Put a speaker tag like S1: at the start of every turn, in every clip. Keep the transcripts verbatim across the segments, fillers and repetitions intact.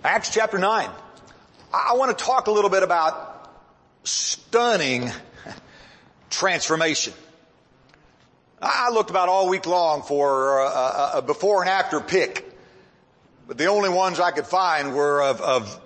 S1: Acts chapter nine. I want to talk a little bit about stunning transformation. I looked about all week long for a, a before and after pic, but the only ones I could find were of, of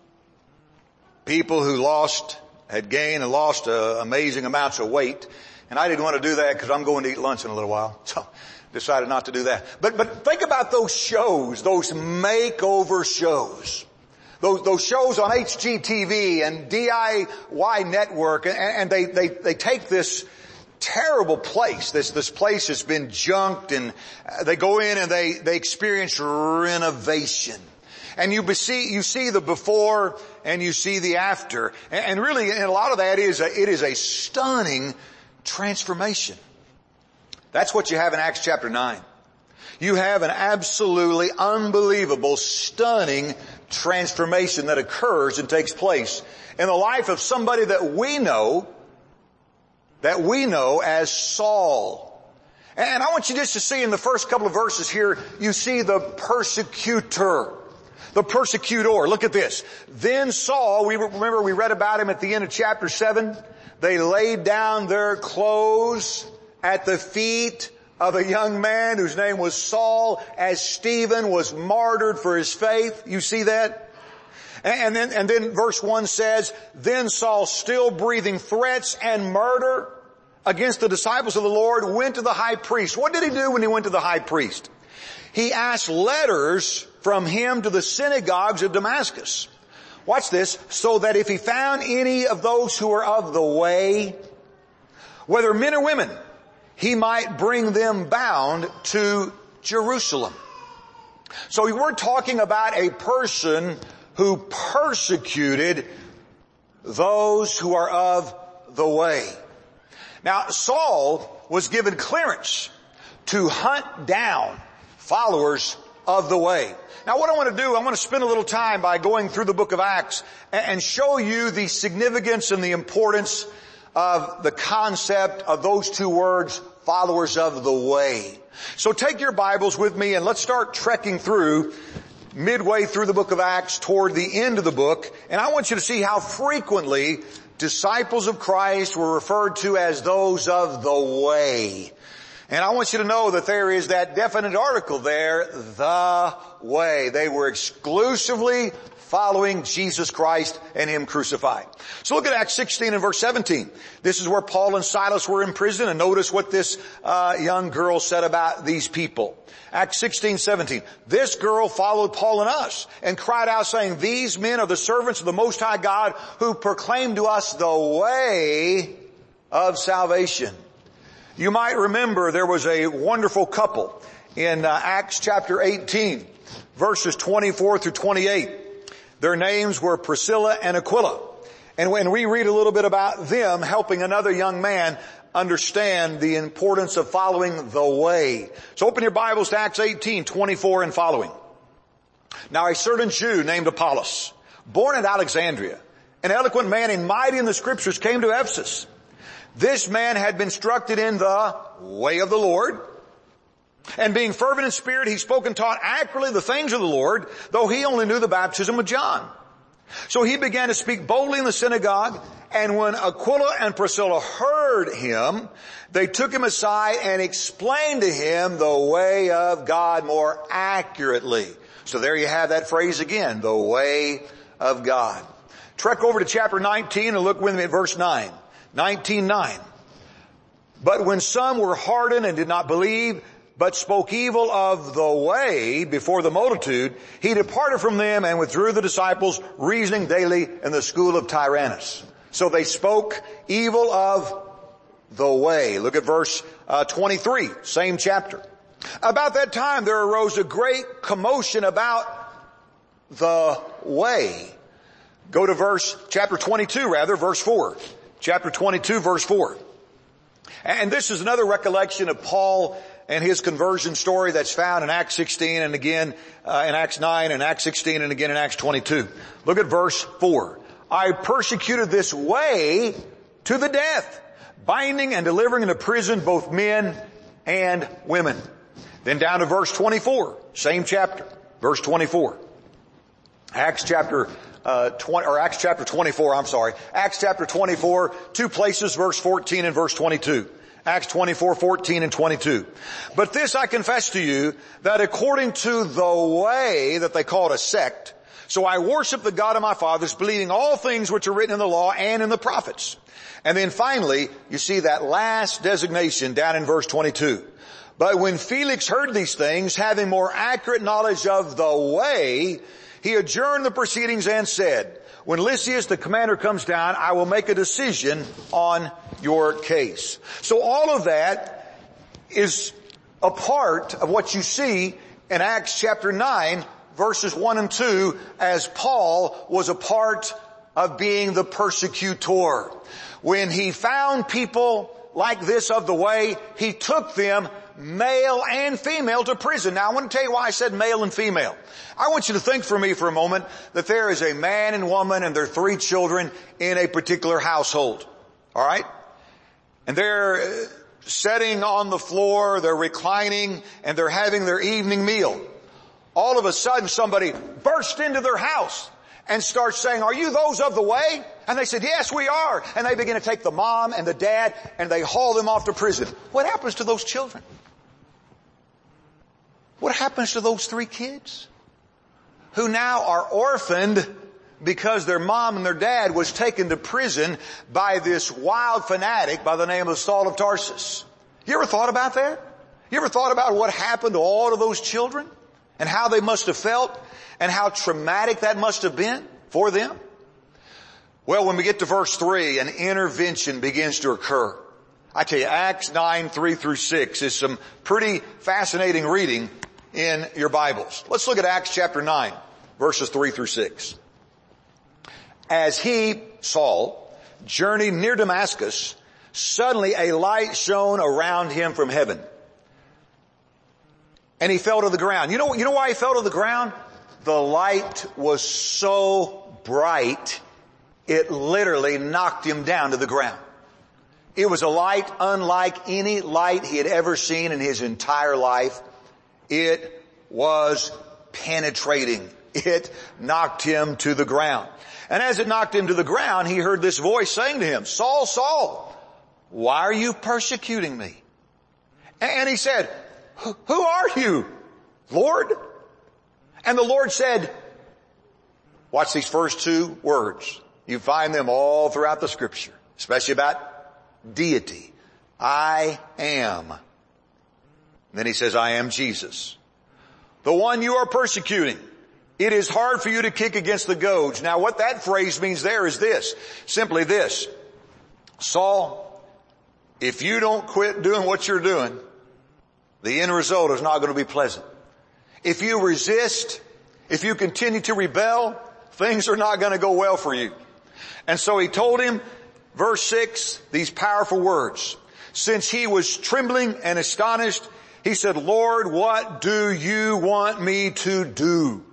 S1: people who lost, had gained and lost uh, amazing amounts of weight. And I didn't want to do that because I'm going to eat lunch in a little while. So decided not to do that. But, but think about those shows, those makeover shows. Those, those shows on H G T V and D I Y Network, and, and they, they, they take this terrible place. This, this place has been junked, and they go in and they, they experience renovation. And you see, you see the before and you see the after. And, and really, and a lot of that is a, it is a stunning transformation. That's what you have in Acts chapter nine. You have an absolutely unbelievable, stunning transformation that occurs and takes place in the life of somebody that we know, that we know as Saul. And I want you just to see in the first couple of verses here, you see the persecutor. The persecutor. Look at this. Then Saul, we remember we read about him at the end of chapter seven. They laid down their clothes at the feet of a young man whose name was Saul, as Stephen was martyred for his faith. You see that? And then, and then verse one says, then Saul, still breathing threats and murder against the disciples of the Lord, went to the high priest. What did he do when he went to the high priest? He asked letters from him to the synagogues of Damascus. Watch this. So that if he found any of those who are of the way, whether men or women, he might bring them bound to Jerusalem. So we're talking about a person who persecuted those who are of the way. Now, Saul was given clearance to hunt down followers of the way. Now, what I want to do, I want to spend a little time by going through the book of Acts and show you the significance and the importance of the concept of those two words, followers of the way. So take your Bibles with me and let's start trekking through midway through the book of Acts toward the end of the book. And I want you to see how frequently disciples of Christ were referred to as those of the way. And I want you to know that there is that definite article there, the way. They were exclusively following Jesus Christ and Him crucified. So look at Acts sixteen and verse seventeen. This is where Paul and Silas were in prison, and notice what this uh, young girl said about these people. Acts sixteen, seventeen. This girl followed Paul and us and cried out saying, these men are the servants of the Most High God who proclaim to us the way of salvation. You might remember there was a wonderful couple in uh, Acts chapter eighteen, verses twenty-four through twenty-eight. Their names were Priscilla and Aquila. And when we read a little bit about them helping another young man understand the importance of following the way. So open your Bibles to Acts eighteen, twenty-four and following. Now a certain Jew named Apollos, born at Alexandria, an eloquent man and mighty in the scriptures, came to Ephesus. This man had been instructed in the way of the Lord, and being fervent in spirit, he spoke and taught accurately the things of the Lord, though he only knew the baptism of John. So he began to speak boldly in the synagogue, and when Aquila and Priscilla heard him, they took him aside and explained to him the way of God more accurately. So there you have that phrase again, the way of God. Trek over to chapter nineteen and look with me at verse nine. nineteen nine. But when some were hardened and did not believe, but spoke evil of the way before the multitude, he departed from them and withdrew the disciples, reasoning daily in the school of Tyrannus. So they spoke evil of the way. Look at verse uh, twenty-three, same chapter. About that time there arose a great commotion about the way. Go to verse, chapter twenty-two rather, verse four. Chapter twenty-two, verse four. And this is another recollection of Paul and his conversion story that's found in Acts sixteen and again uh, in Acts nine and Acts sixteen and again in Acts twenty-two. Look at verse four. I persecuted this way to the death, binding and delivering into prison both men and women. Then down to verse twenty-four, same chapter, verse twenty-four. Acts chapter uh, twenty, or Acts chapter twenty-four, I'm sorry. Acts chapter twenty-four, two places, verse fourteen and verse twenty-two. Acts twenty-four, fourteen and twenty-two. But this I confess to you, that according to the way that they call it a sect, so I worship the God of my fathers, believing all things which are written in the law and in the prophets. And then finally, you see that last designation down in verse twenty-two. But when Felix heard these things, having more accurate knowledge of the way, he adjourned the proceedings and said, when Lysias, the commander, comes down, I will make a decision on your case. So all of that is a part of what you see in Acts chapter nine, verses one and two, as Paul was a part of being the persecutor. When he found people like this of the way, he took them, male and female, to prison. Now I want to tell you why I said male and female. I want you to think for me for a moment that there is a man and woman and their three children in a particular household. All right? And they're sitting on the floor, they're reclining, and they're having their evening meal. All of a sudden somebody burst into their house and starts saying, are you those of the way? And they said, yes, we are. And they begin to take the mom and the dad and they haul them off to prison. What happens to those children? What happens to those three kids who now are orphaned because their mom and their dad was taken to prison by this wild fanatic by the name of Saul of Tarsus? You ever thought about that? You ever thought about what happened to all of those children and how they must have felt and how traumatic that must have been for them? Well, when we get to verse three, an intervention begins to occur. I tell you, Acts nine, three through six is some pretty fascinating reading in your Bibles. Let's look at Acts chapter nine, verses three through six. As he, Saul, journeyed near Damascus, suddenly a light shone around him from heaven. And he fell to the ground. You know, you know why he fell to the ground? The light was so bright, it literally knocked him down to the ground. It was a light unlike any light he had ever seen in his entire life. It was penetrating. It knocked him to the ground. And as it knocked him to the ground, he heard this voice saying to him, Saul, Saul, why are you persecuting me? And he said, who are you, Lord? And the Lord said, watch these first two words. You find them all throughout the scripture, especially about deity. I am. And then he says, I am Jesus, the one you are persecuting. It is hard for you to kick against the goads. Now what that phrase means there is this, simply this. Saul, if you don't quit doing what you're doing, the end result is not going to be pleasant. If you resist, if you continue to rebel, things are not going to go well for you. And so he told him, verse six, these powerful words. Since he was trembling and astonished, he said, Lord, what do you want me to do?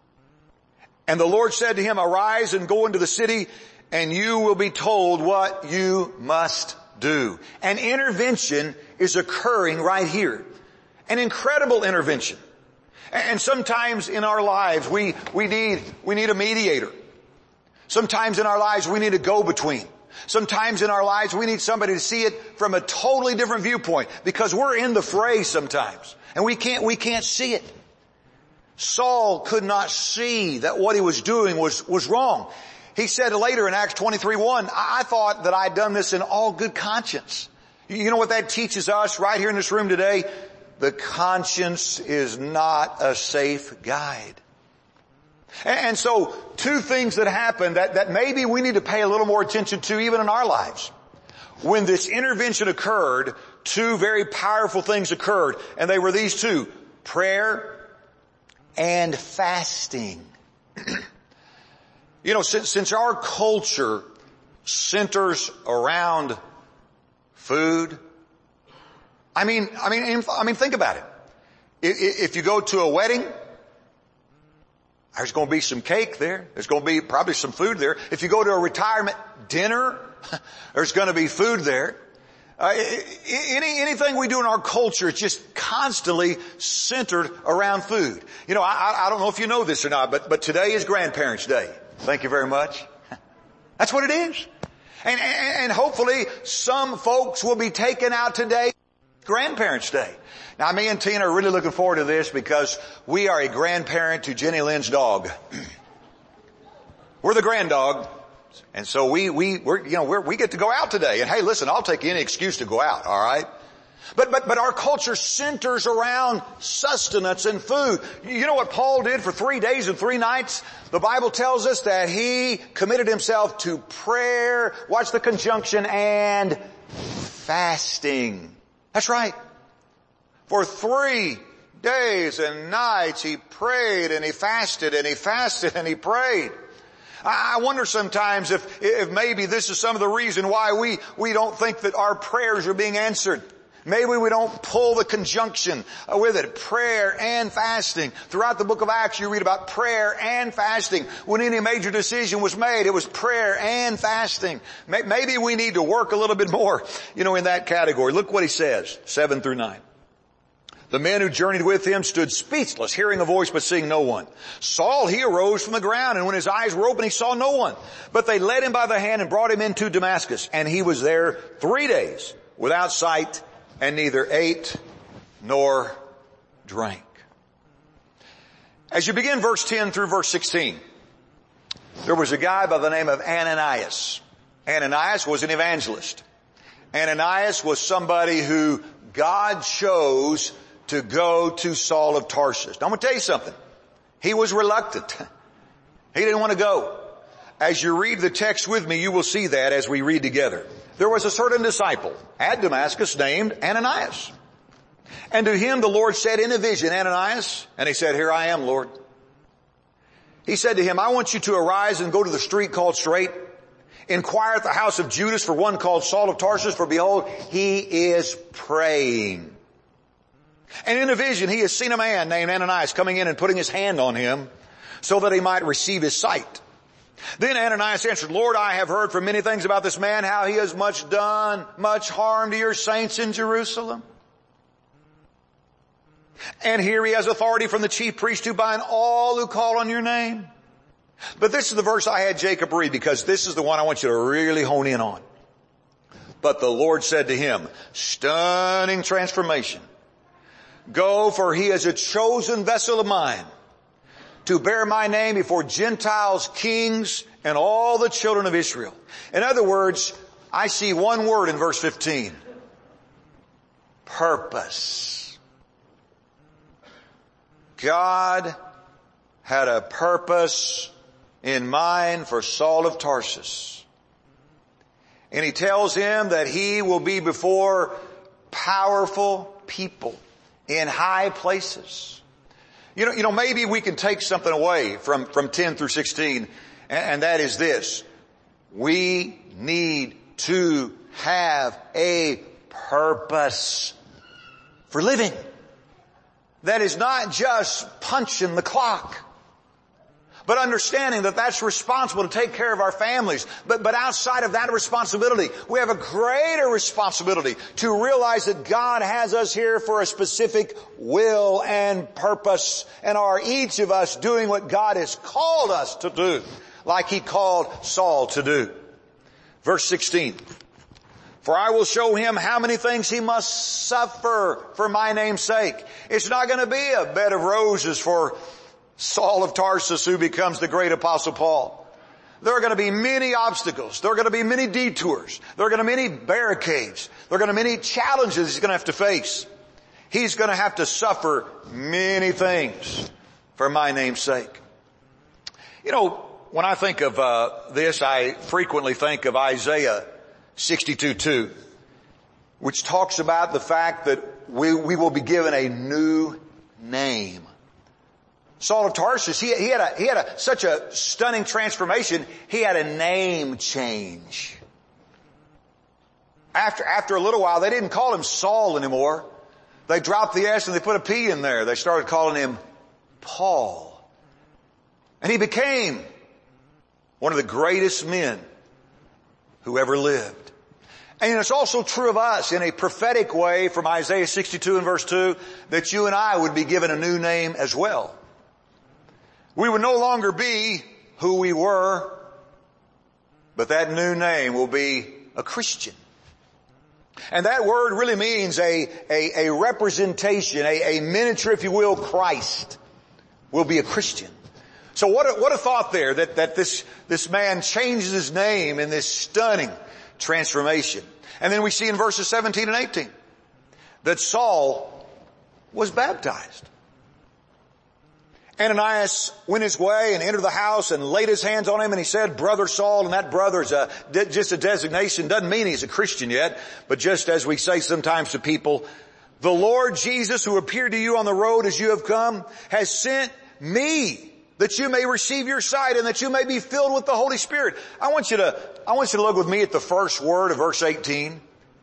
S1: And the Lord said to him, arise and go into the city, and you will be told what you must do. An intervention is occurring right here. An incredible intervention. And sometimes in our lives, we, we need, we need a mediator. Sometimes in our lives, we need a go-between. Sometimes in our lives, we need somebody to see it from a totally different viewpoint, because we're in the fray sometimes and we can't, we can't see it. Saul could not see that what he was doing was, was wrong. He said later in Acts twenty-three one, I thought that I'd done this in all good conscience. You know what that teaches us right here in this room today? The conscience is not a safe guide. And so two things that happen that, that maybe we need to pay a little more attention to even in our lives. When this intervention occurred, two very powerful things occurred, and they were these two: prayer and fasting. You know, since, since our culture centers around food, I mean, I mean, I mean, think about it. If you go to a wedding, there's going to be some cake there. There's going to be probably some food there. If you go to a retirement dinner, there's going to be food there. Uh, any, anything we do in our culture, it's just constantly centered around food. You know, I, I don't know if you know this or not, but, but today is Grandparents' Day. Thank you very much. That's what it is. And, and, and hopefully some folks will be taken out today, Grandparents' Day. Now, me and Tina are really looking forward to this because we are a grandparent to Jenny Lynn's dog. We're the grand dog. And so we, we, we're, you know, we're, we get to go out today. And hey, listen, I'll take any excuse to go out, alright? But, but, but our culture centers around sustenance and food. You know what Paul did for three days and three nights? The Bible tells us that he committed himself to prayer, watch the conjunction, and fasting. That's right. For three days and nights he prayed and he fasted and he fasted and he prayed. I wonder sometimes if, if maybe this is some of the reason why we, we don't think that our prayers are being answered. Maybe we don't pull the conjunction with it. Prayer and fasting. Throughout the book of Acts you read about prayer and fasting. When any major decision was made, it was prayer and fasting. Maybe we need to work a little bit more, you know, in that category. Look what he says, seven through nine. The men who journeyed with him stood speechless, hearing a voice but seeing no one. Saul, he arose from the ground, and when his eyes were open, he saw no one. But they led him by the hand and brought him into Damascus. And he was there three days without sight, and neither ate nor drank. As you begin verse ten through verse sixteen, there was a guy by the name of Ananias. Ananias was an evangelist. Ananias was somebody who God chose to go to Saul of Tarsus. Now I'm going to tell you something. He was reluctant. He didn't want to go. As you read the text with me, you will see that as we read together. There was a certain disciple at Damascus named Ananias. And to him the Lord said in a vision, Ananias, and he said, here I am, Lord. He said to him, I want you to arise and go to the street called Straight. Inquire at the house of Judas for one called Saul of Tarsus, for behold, he is praying. And in a vision he has seen a man named Ananias coming in and putting his hand on him so that he might receive his sight. Then Ananias answered, Lord, I have heard from many things about this man, how he has much done, much harm to your saints in Jerusalem. And here he has authority from the chief priest to bind all who call on your name. But this is the verse I had Jacob read because this is the one I want you to really hone in on. But the Lord said to him, stunning transformation, go, for he is a chosen vessel of mine to bear my name before Gentiles, kings, and all the children of Israel. In other words, I see one word in verse fifteen. Purpose. God had a purpose in mind for Saul of Tarsus. And he tells him that he will be before powerful people in high places. You know, you know, maybe we can take something away from, from ten through sixteen, and, and that is this. We need to have a purpose for living. That is not just punching the clock, but understanding that that's responsible to take care of our families. But, but outside of that responsibility, we have a greater responsibility to realize that God has us here for a specific will and purpose, and are each of us doing what God has called us to do, like he called Saul to do. Verse sixteen. For I will show him how many things he must suffer for my name's sake. It's not going to be a bed of roses for Saul of Tarsus, who becomes the great apostle Paul. There are going to be many obstacles. There are going to be many detours. There are going to be many barricades. There are going to be many challenges he's going to have to face. He's going to have to suffer many things for my name's sake. You know, when I think of uh, this, I frequently think of Isaiah sixty-two two, which talks about the fact that we, we will be given a new name. Saul of Tarsus, he, he had a, he had a, such a stunning transformation, he had a name change. After, after a little while, they didn't call him Saul anymore. They dropped the S and they put a P in there. They started calling him Paul. And he became one of the greatest men who ever lived. And it's also true of us in a prophetic way from Isaiah sixty-two and verse two, that you and I would be given a new name as well. We would no longer be who we were, but that new name will be a Christian. And that word really means a, a, a representation, a, a miniature, if you will, Christ will be a Christian. So what a, what a thought there that, that this, this man changes his name in this stunning transformation. And then we see in verses seventeen and eighteen that Saul was baptized. Ananias went his way and entered the house and laid his hands on him, and he said, Brother Saul, and that brother is a, just a designation, doesn't mean he's a Christian yet, but just as we say sometimes to people, the Lord Jesus who appeared to you on the road as you have come has sent me that you may receive your sight and that you may be filled with the Holy Spirit. I want you to, I want you to look with me at the first word of verse eighteen.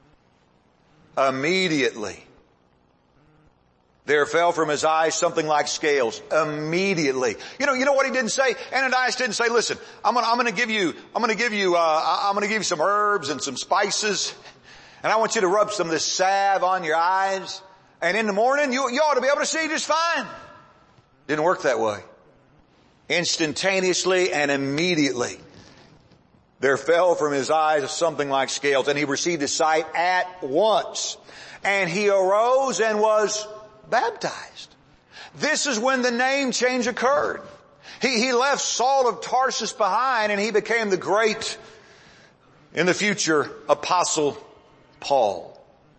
S1: Immediately there fell from his eyes something like scales. Immediately. You know, you know what he didn't say? Ananias didn't say, listen, I'm gonna, I'm gonna give you, I'm gonna give you, uh, I'm gonna give you some herbs and some spices, and I want you to rub some of this salve on your eyes, and in the morning you, you ought to be able to see just fine. Didn't work that way. Instantaneously and immediately there fell from his eyes something like scales, and he received his sight at once. And he arose and was baptized. This is when the name change occurred. He, he left Saul of Tarsus behind, and he became the great, in the future, Apostle Paul.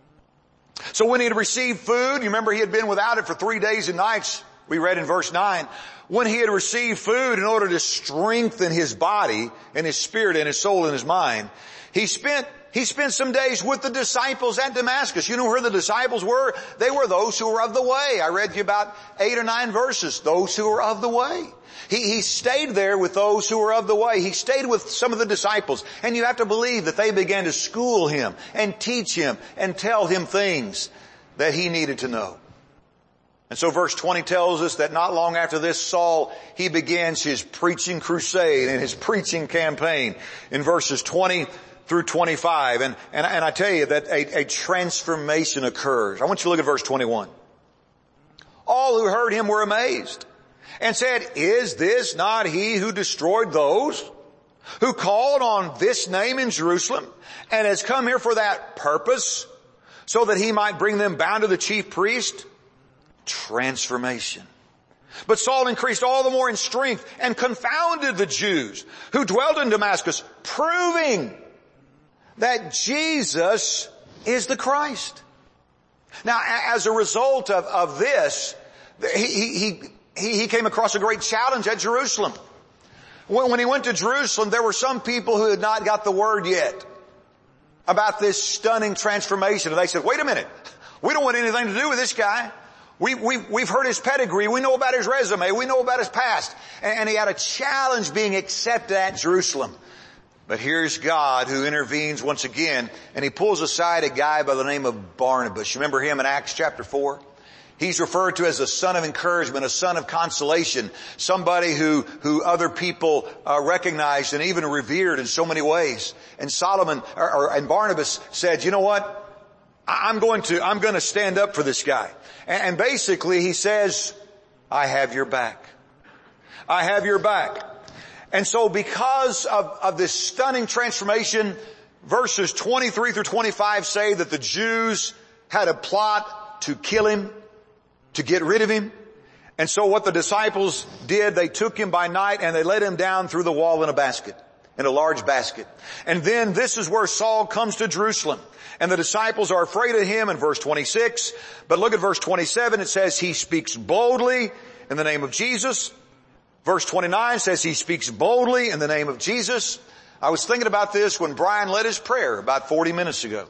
S1: So when he had received food, you remember he had been without it for three days and nights, we read in verse nine. When he had received food in order to strengthen his body and his spirit and his soul and his mind, he spent He spent some days with the disciples at Damascus. You know where the disciples were? They were those who were of the way. I read you about eight or nine verses. Those who were of the way. He, he stayed there with those who were of the way. He stayed with some of the disciples. And you have to believe that they began to school him and teach him and tell him things that he needed to know. And so verse twenty tells us that not long after this, Saul, he begins his preaching crusade and his preaching campaign in verses twenty through twenty-five. And, and, and I tell you that a, a transformation occurs. I want you to look at verse twenty-one. All who heard him were amazed and said, is this not he who destroyed those who called on this name in Jerusalem and has come here for that purpose, so that he might bring them bound to the chief priest? Transformation. But Saul increased all the more in strength and confounded the Jews who dwelt in Damascus, proving that Jesus is the Christ. Now, as a result of, of this, he, he, he, he came across a great challenge at Jerusalem. When, when he went to Jerusalem, there were some people who had not got the word yet about this stunning transformation. And they said, wait a minute, we don't want anything to do with this guy. We, we, we've heard his pedigree. We know about his resume. We know about his past. And, and he had a challenge being accepted at Jerusalem. But here's God who intervenes once again, and he pulls aside a guy by the name of Barnabas. You remember him in Acts chapter four? He's referred to as a son of encouragement, a son of consolation, somebody who, who other people uh, recognized and even revered in so many ways. And Solomon, or, or, and Barnabas said, you know what? I'm going to, I'm going to stand up for this guy. And, and basically he says, I have your back. I have your back. And so because of, of this stunning transformation, verses twenty-three through twenty-five say that the Jews had a plot to kill him, to get rid of him. And so what the disciples did, they took him by night and they let him down through the wall in a basket, in a large basket. And then this is where Saul comes to Jerusalem. And the disciples are afraid of him in verse twenty-six. But look at verse twenty-seven. It says he speaks boldly in the name of Jesus. Verse twenty-nine says he speaks boldly in the name of Jesus. I was thinking about this when Brian led his prayer about forty minutes ago.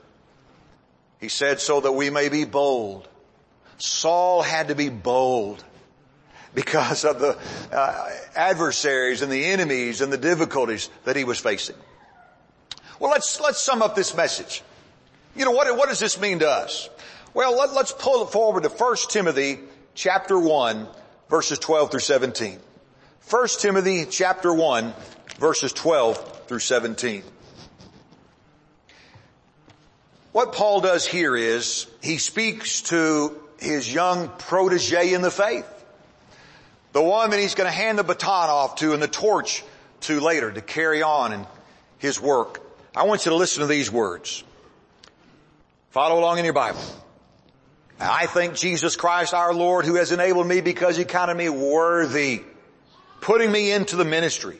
S1: He said, so that we may be bold. Saul had to be bold because of the uh, adversaries and the enemies and the difficulties that he was facing. Well, let's, let's sum up this message. You know, what, what does this mean to us? Well, let, let's pull it forward to First Timothy chapter one, verses twelve through seventeen. First Timothy chapter one, verses twelve through seventeen. what Paul does here is he speaks to his young protege in the faith. The one that he's going to hand the baton off to and the torch to later to carry on in his work. I want you to listen to these words. Follow along in your Bible. I thank Jesus Christ our Lord, who has enabled me because he counted me worthy, putting me into the ministry.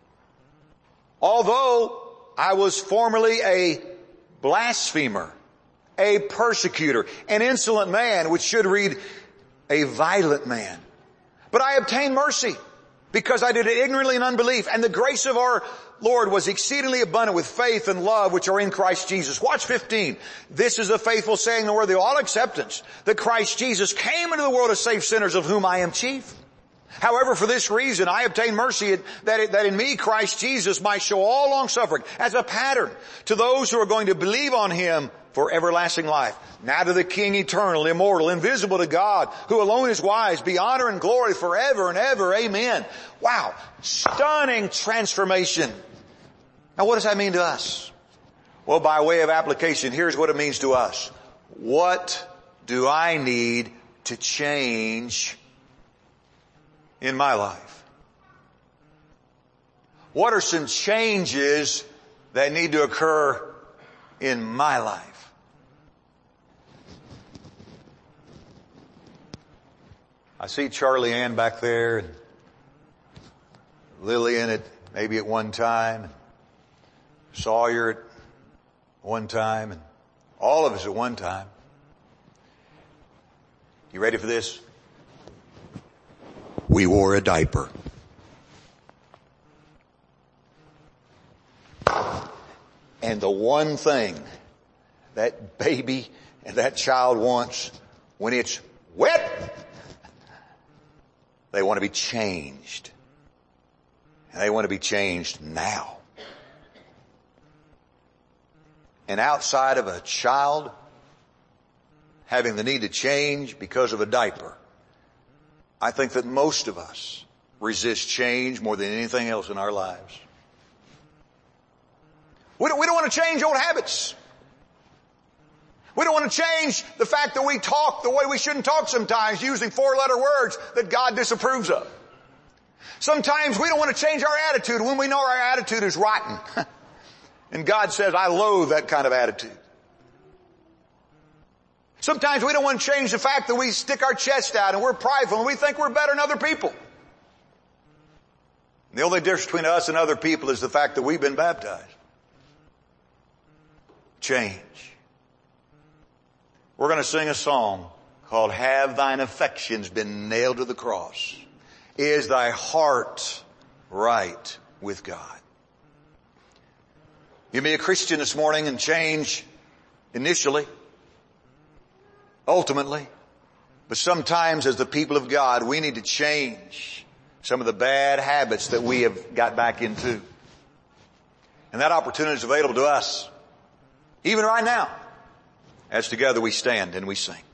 S1: Although I was formerly a blasphemer, a persecutor, an insolent man, which should read a violent man. But I obtained mercy because I did it ignorantly in unbelief, and the grace of our Lord was exceedingly abundant with faith and love which are in Christ Jesus. Watch fifteen. This is a faithful saying and worthy of all acceptance, that Christ Jesus came into the world to save sinners, of whom I am chief. However, for this reason I obtained mercy, that, it, that in me Christ Jesus might show all long suffering as a pattern to those who are going to believe on him for everlasting life. Now to the King, eternal, immortal, invisible to God, who alone is wise, be honor and glory forever and ever. Amen. Wow. Stunning transformation. Now what does that mean to us? Well, by way of application, here's what it means to us. What do I need to change in my life? What are some changes that need to occur in my life? I see Charlie Ann back there, and Lillian at maybe at one time, Sawyer at one time, and all of us at one time. You ready for this? We wore a diaper. And the one thing that baby and that child wants when it's wet, they want to be changed. And they want to be changed now. And outside of a child having the need to change because of a diaper, I think that most of us resist change more than anything else in our lives. We don't, we don't want to change old habits. We don't want to change the fact that we talk the way we shouldn't talk sometimes, using four-letter words that God disapproves of. Sometimes we don't want to change our attitude when we know our attitude is rotten. And God says, I loathe that kind of attitude. Sometimes we don't want to change the fact that we stick our chest out and we're prideful and we think we're better than other people. And the only difference between us and other people is the fact that we've been baptized. Change. We're going to sing a song called Have Thine Affections Been Nailed to the Cross? Is thy heart right with God? You may be a Christian this morning and change initially, ultimately, but sometimes as the people of God, we need to change some of the bad habits that we have got back into. And that opportunity is available to us, even right now, as together we stand and we sing.